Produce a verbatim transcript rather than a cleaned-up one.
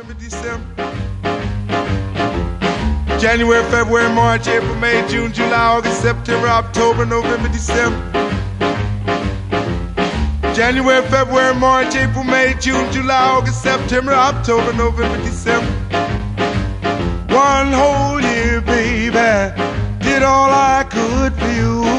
November, December. January, February, March, April, May, June, July, August, September, October, November, December. January, February, March, April, May, June, July, August, September, October, November, December. One whole year, baby, did all I could for you.